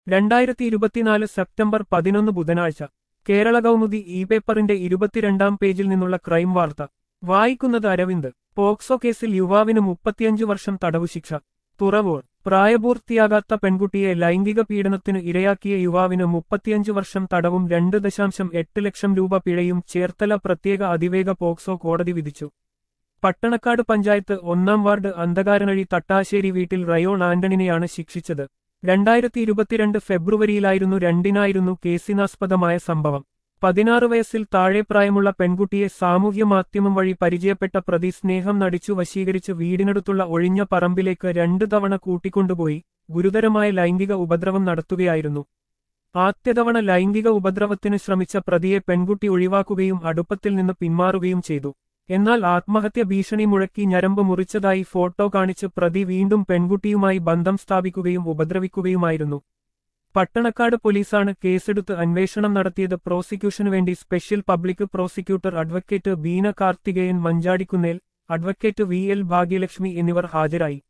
2024 September 11 ബുധനാഴ്ച Kerala Kaumudi E പേപ്പറിന്റെ 22-ാം പേജിൽ നിന്നുള്ള ക്രൈം വാർത്ത വായിക്കുന്നത് അരവിന്ദ്. പോക്സോ കേസിൽ യുവാവിന് 35 വർഷം തടവു ശിക്ഷ. തുറവൂർ. പ്രായപൂർത്തിയാകാത്ത പെൺകുട്ടിയെ ലൈംഗിക പീഡനത്തിന് ഇരയാക്കിയ യുവാവിന് 35 വർഷം തടവും 2.8 ലക്ഷം രൂപ പിഴയും ചേർത്തല പ്രത്യേക അതിവേഗ പോക്സോ കോടതി വിധിച്ചു. പട്ടണക്കാട് പഞ്ചായത്ത് 1-ാം വാർഡ് അന്ധകാരനഴി തട്ടാശ്ശേരി വീട്ടിൽ റയോൺ ആന്റണിനെയാണ് ശിക്ഷിച്ചത്. 2022 ഫെബ്രുവരിയിലായിരുന്നു 2-നായിരുന്നു കേസിനാസ്പദമായ സംഭവം. 16 വയസ്സിൽ താഴെ പ്രായമുള്ള പെൺകുട്ടിയെ സാമൂഹ്യ മാധ്യമം വഴി പരിചയപ്പെട്ട പ്രതി സ്നേഹം നടിച്ചു വശീകരിച്ച് വീടിനടുത്തുള്ള ഒഴിഞ്ഞ പറമ്പിലേക്ക് 2 തവണ കൂട്ടിക്കൊണ്ടുപോയി ഗുരുതരമായ ലൈംഗിക ഉപദ്രവം നടത്തുകയായിരുന്നു. ആദ്യതവണ ലൈംഗിക ഉപദ്രവത്തിന് ശ്രമിച്ച പ്രതിയെ പെൺകുട്ടി ഒഴിവാക്കുകയും അടുപ്പത്തിൽ നിന്ന് പിന്മാറുകയും ചെയ്തു. എന്നാൽ ആത്മഹത്യ ഭീഷണി മുഴക്കി ഞരമ്പ് മുറിച്ചതായി ഫോട്ടോ കാണിച്ച് പ്രതി വീണ്ടും പെൺകുട്ടിയുമായി ബന്ധം സ്ഥാപിക്കുകയും ഉപദ്രവിക്കുകയുമായിരുന്നു. പട്ടണക്കാട് പോലീസാണ് കേസെടുത്ത് അന്വേഷണം നടത്തിയത്. പ്രോസിക്യൂഷനു വേണ്ടി special public prosecutor advocate Beena Karthikeyan Manjadikkunnel, advocate V L Bhagyalakshmi എന്നിവർ ഹാജരായി.